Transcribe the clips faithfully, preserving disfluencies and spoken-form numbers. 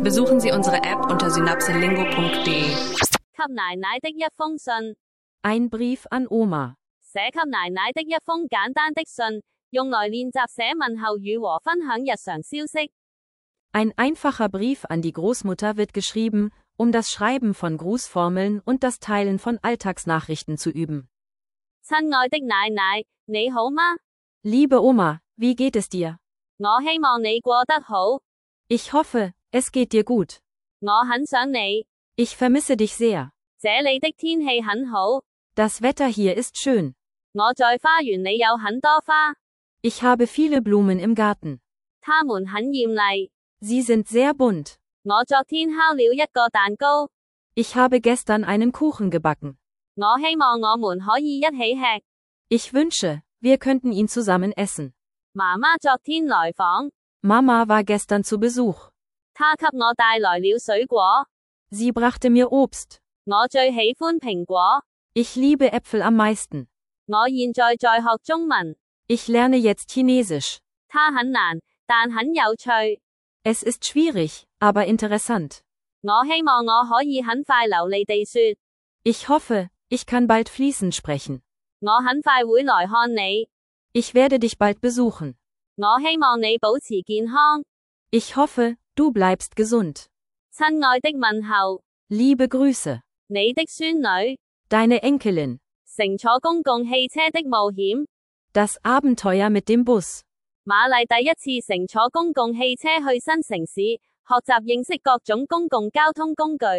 Besuchen Sie unsere App unter synapselingo punkt de. 給奶奶的一封信 Ein Brief an Oma. 寫給奶奶的一封簡單的信，用來練習寫問候語和分享日常消息。 Ein einfacher Brief an die Großmutter wird geschrieben, um das Schreiben von Grußformeln und das Teilen von Alltagsnachrichten zu üben. 親愛的奶奶，你好嗎？ Liebe Oma, wie geht es dir? 我希望你過得好。 Ich hoffe, es geht dir gut. 我很想你。 Ich vermisse dich sehr. 這裏的天氣很好。 Das Wetter hier ist schön. 我在花園裏有很多花。 Ich habe viele Blumen im Garten. 它們很豔麗。 Sie sind sehr bunt. 我昨天烤了一個蛋糕。 Ich habe gestern einen Kuchen gebacken. 我希望我們可以一起吃。 Ich wünsche, wir könnten ihn zusammen essen. 媽媽昨天來訪。 Mama war gestern zu Besuch. 她給我帶來了水果。 Sie brachte mir Obst. 我最喜歡蘋果。 Ich liebe Äpfel am meisten. 我現在在學中文。 Ich lerne jetzt Chinesisch. 它很難，但很有趣。 Es ist schwierig, aber interessant. 我希望我可以很快流利地說。 Ich hoffe, ich kann bald fließend sprechen. 我很快會來看你。 Ich werde dich bald besuchen. 我希望你保持健康。 Ich hoffe, du bleibst gesund. 親愛的問候。 Liebe Grüße. 你的孫女。 Deine Enkelin. 乘坐公共汽車的冒險。 Das Abenteuer mit dem Bus. 瑪麗第一次乘坐公共汽車去新城市，學習認識各種公共交通工具。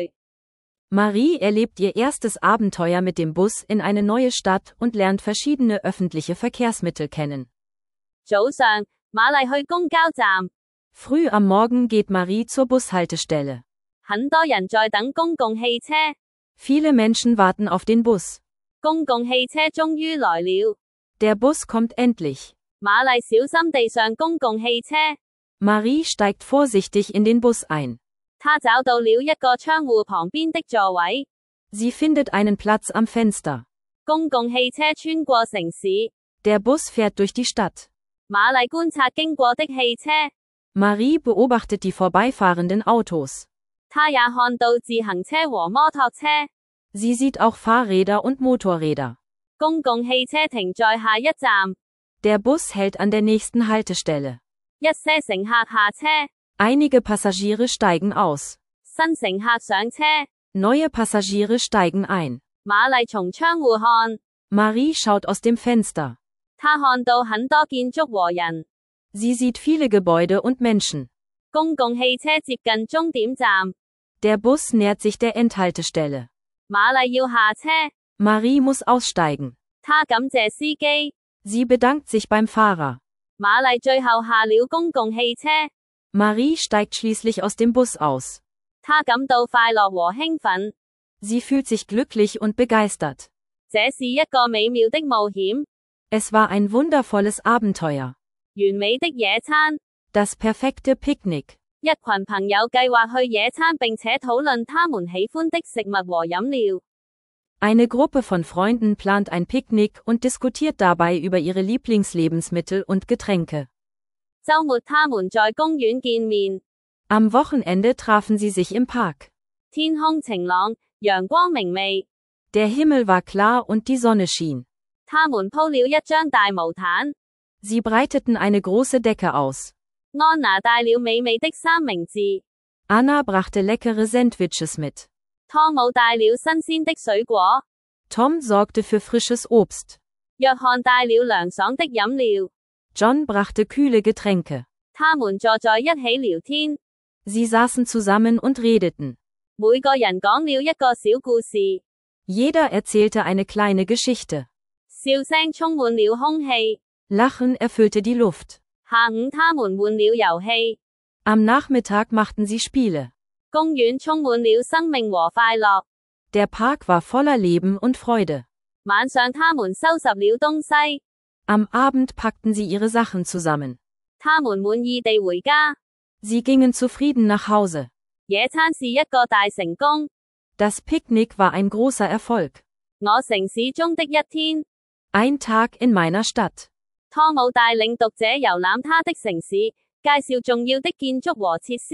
Marie erlebt ihr erstes Abenteuer mit dem Bus in eine neue Stadt und lernt verschiedene öffentliche Verkehrsmittel kennen. 早上，瑪麗去公交站。 Früh am Morgen geht Marie zur Bushaltestelle. 很多人在等公共汽車。 Viele Menschen warten auf den Bus. 公共汽車終於來了。 Der Bus kommt endlich. 瑪麗小心地上公共汽車。 Marie steigt vorsichtig in den Bus ein. 她找到了一個窗戶旁邊的座位。 Sie findet einen Platz am Fenster. 公共汽車穿過城市。 Der Bus fährt durch die Stadt. 瑪麗觀察經過的汽車。 Marie beobachtet die vorbeifahrenden Autos. 她也看到自行車和摩托車。 Sie sieht auch Fahrräder und Motorräder. 公共汽車停在下一站。 Der Bus hält an der nächsten Haltestelle. 一些乘客下車。 Einige Passagiere steigen aus. 新乘客上車。 Neue Passagiere steigen ein. 瑪麗從窗戶看。 Marie schaut aus dem Fenster. 她看到很多建築和人。 Sie sieht viele Gebäude und Menschen. 公共汽車接近終點站。 Der Bus nähert sich der Endhaltestelle. 瑪麗要下車。 Marie muss aussteigen. 她感謝司機。 Sie bedankt sich beim Fahrer. 瑪麗最後下了公共汽車。 Marie steigt schließlich aus dem Bus aus. 她感到快樂和興奮。 Sie fühlt sich glücklich und begeistert. 這是一個美妙的冒險。 Es war ein wundervolles Abenteuer. 完美的野餐。 Das perfekte Picknick. 一群朋友計劃去野餐並且討論他們喜歡的食物和飲料。 Eine Gruppe von Freunden plant ein Picknick und diskutiert dabei über ihre Lieblingslebensmittel und Getränke. 週末他們在公園見面。 Am Wochenende trafen sie sich im Park. 天空晴朗，陽光明媚。 Der Himmel war klar und die Sonne schien. 他們鋪了一張大毛毯。 Sie breiteten eine große Decke aus. 安娜帶了美味的三明治。 Anna brachte leckere Sandwiches mit. 湯姆帶了新鮮的水果。 Tom sorgte für frisches Obst. 約翰帶了涼爽的飲料。 John brachte kühle Getränke. 他們坐在一起聊天。 Sie saßen zusammen und redeten. 每個人講了一個小故事。 Jeder erzählte eine kleine Geschichte. 笑聲充滿了空氣。 Lachen erfüllte die Luft. 下午他們玩了遊戲。 Am Nachmittag machten sie Spiele. 公園充滿了生命和快樂。 Der Park war voller Leben und Freude. 晚上他們收拾了東西。 Am Abend packten sie ihre Sachen zusammen. 他們滿意地回家。 Sie gingen zufrieden nach Hause. 野餐是一個大成功。 Das Picknick war ein großer Erfolg. 我城市中的一天。 Ein Tag in meiner Stadt. 湯姆帶領讀者遊覽他的城市，介紹重要的建築和設施，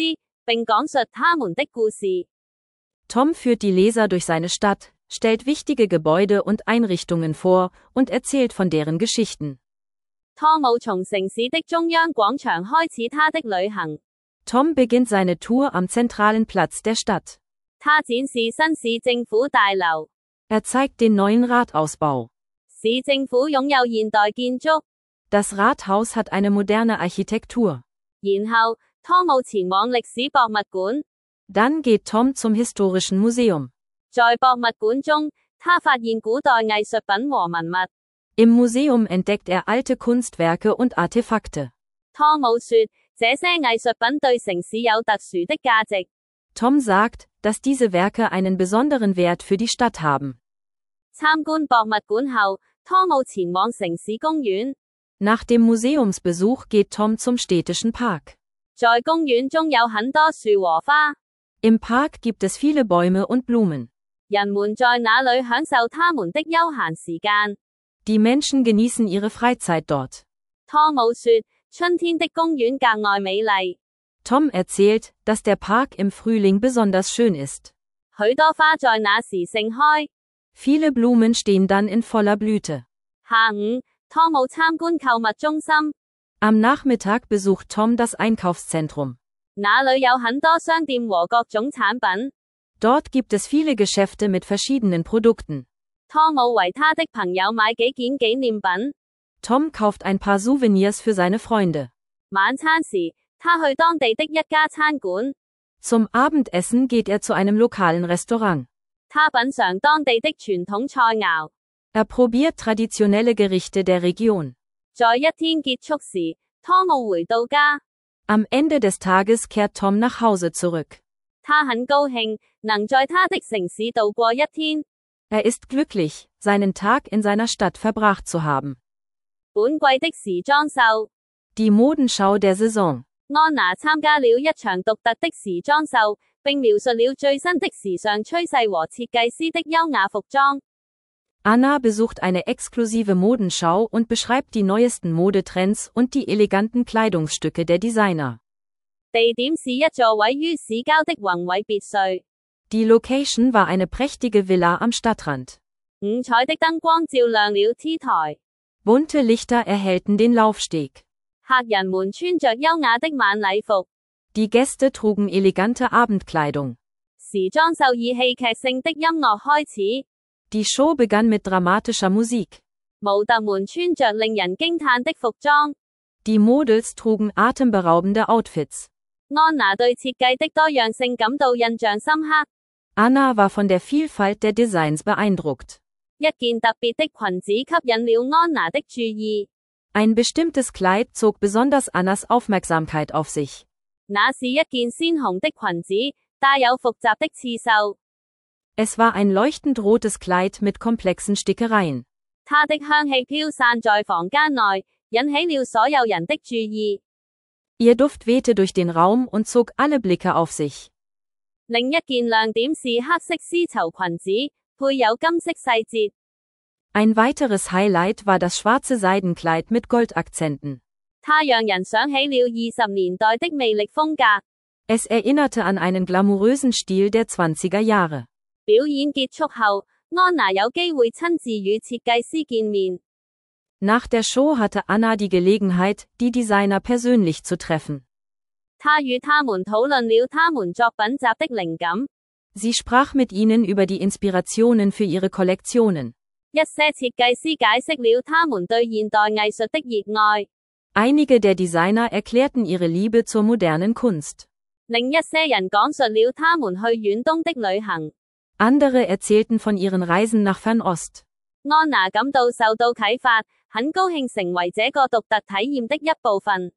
並講述他們的故事。 Tom führt die Leser durch seine Stadt, stellt wichtige Gebäude und Einrichtungen vor und erzählt von deren Geschichten. 湯姆從城市的中央廣場開始他的旅行。 Tom beginnt seine Tour am zentralen Platz der Stadt. 他展示新市政府大樓。 Er zeigt den neuen Rathausbau. 市政府擁有現代建築。 Das Rathaus hat eine moderne Architektur. 然後，湯姆前往歷史博物館。 Dann geht Tom zum Historischen Museum. 在博物館中，他發現古代藝術品和文物。 Im Museum entdeckt er alte Kunstwerke und Artefakte. 湯姆說，這些藝術品對城市有特殊的價值。 Tom sagt, dass diese Werke einen besonderen Wert für die Stadt haben. 參觀博物館後，湯姆前往城市公園。 Nach dem Museumsbesuch geht Tom zum städtischen Park. 在公園中有很多樹和花。 Im Park gibt es viele Bäume und Blumen. 人們在那裏享受他們的休閒時間。 Die Menschen genießen ihre Freizeit dort. 湯姆說，春天的公園格外美麗。 Tom erzählt, dass der Park im Frühling besonders schön ist. 許多花在那時盛開。 Viele Blumen stehen dann in voller Blüte. 下午，湯姆參觀購物中心。 Am Nachmittag besucht Tom das Einkaufszentrum. 那裏有很多商店和各種產品。 Dort gibt es viele Geschäfte mit verschiedenen Produkten. 湯姆為他的朋友買幾件紀念品。 Tom kauft ein paar Souvenirs für seine Freunde. 晚餐時，他去當地的一家餐館。 Zum Abendessen geht er zu einem lokalen Restaurant. 他品嚐當地的傳統菜肴。 Er probiert traditionelle Gerichte der Region. 在一天結束時，湯姆回到家。 Am Ende des Tages kehrt Tom nach Hause zurück. 他很高興，能在他的城市度過一天。 Er ist glücklich, seinen Tag in seiner Stadt verbracht zu haben. 本季的時裝秀。 Die Modenschau der Saison. 安娜參加了一場獨特的時裝秀，並描述了最新的時尚趨勢和設計師的優雅服裝。 Anna besucht eine exklusive Modenschau und beschreibt die neuesten Modetrends und die eleganten Kleidungsstücke der Designer. 地點是一座位於市郊的宏偉別墅。 Die Location war eine prächtige Villa am Stadtrand. 五彩的燈光照亮了 T 台。 Bunte Lichter erhellten den Laufsteg. 客人們穿着優雅的晚禮服。 Die Gäste trugen elegante Abendkleidung. 時裝秀以戲劇性的音樂開始。 Die Show begann mit dramatischer Musik. 模特們穿着令人驚嘆的服裝。 Die Models trugen atemberaubende Outfits. 安娜對設計的多樣性感到印象深刻。 Anna war von der Vielfalt der Designs beeindruckt. 一件特別的裙子吸引了安娜的注意。 Ein bestimmtes Kleid zog besonders Annas Aufmerksamkeit auf sich. 那是一件鮮紅的裙子，帶有複雜的刺繡。 Es war ein leuchtend rotes Kleid mit komplexen Stickereien. 它的香氣飄散在房間內，引起了所有人的注意。 Ihr Duft wehte durch den Raum und zog alle Blicke auf sich. 另一件亮點是黑色絲綢裙子，配有金色細節。 Ein weiteres Highlight war das schwarze Seidenkleid mit Goldakzenten. 它讓人想起了二十年代的魅力風格。 Es erinnerte an einen glamourösen Stil der zwanziger Jahre. 表演結束後，安娜有機會親自與設計師見面。 Nach der Show hatte Anna die Gelegenheit, die Designer persönlich zu treffen. 她與他們討論了他們作品集的靈感。 Sie sprach mit ihnen über die Inspirationen für ihre Kollektionen. 一些設計師解釋了他們對現代藝術的熱愛。 Einige der Designer erklärten ihre Liebe zur modernen Kunst. 另一些人講述了他們去遠東的旅行。 Andere erzählten von ihren Reisen nach Fernost. 安娜感到受到啟發，很高興成為這個獨特體驗的一部分。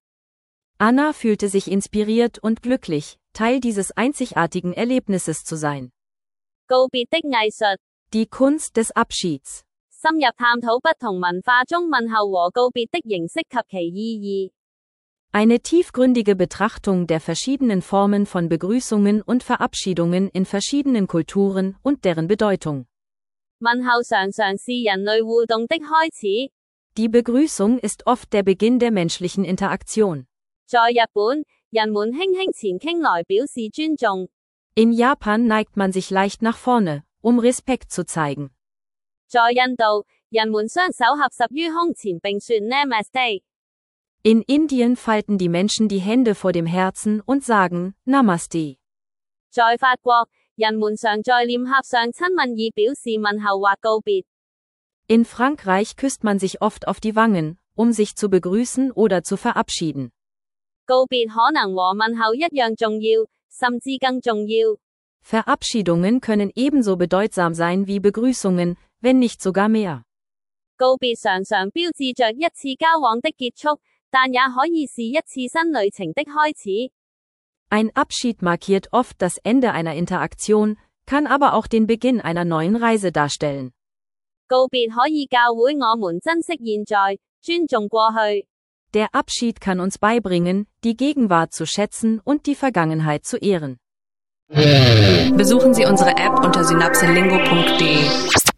Anna fühlte sich inspiriert und glücklich, Teil dieses einzigartigen Erlebnisses zu sein. 告別的藝術。 Die Kunst des Abschieds. 深入探討不同文化中問候和告別的形式及其意義。 Eine tiefgründige Betrachtung der verschiedenen Formen von Begrüßungen und Verabschiedungen in verschiedenen Kulturen und deren Bedeutung. 問候常常是人類互動的開始。 Die Begrüßung ist oft der Beginn der menschlichen Interaktion. 在日本， 人們輕輕前傾來表示尊重。 In Japan neigt man sich leicht nach vorne, um Respekt zu zeigen. 在印度，人們雙手合十於胸前並說 Namaste。 In Indien falten die Menschen die Hände vor dem Herzen und sagen Namaste. 在法國，人們常在臉頰上親吻以表示問候或告別。 In Frankreich küsst man sich oft auf die Wangen, um sich zu begrüßen oder zu verabschieden. 告別可能和問候一樣重要，甚至更重要。 Verabschiedungen können ebenso bedeutsam sein wie Begrüßungen, wenn nicht sogar mehr. 告別常常標誌着一次交往的結束，但也可以是一次新旅程的開始。 Ein Abschied markiert oft das Ende einer Interaktion, kann aber auch den Beginn einer neuen Reise darstellen. 告別可以教會我們珍惜現在，尊重過去。 Der Abschied kann uns beibringen, die Gegenwart zu schätzen und die Vergangenheit zu ehren. Besuchen Sie unsere App unter synapselingo punkt de.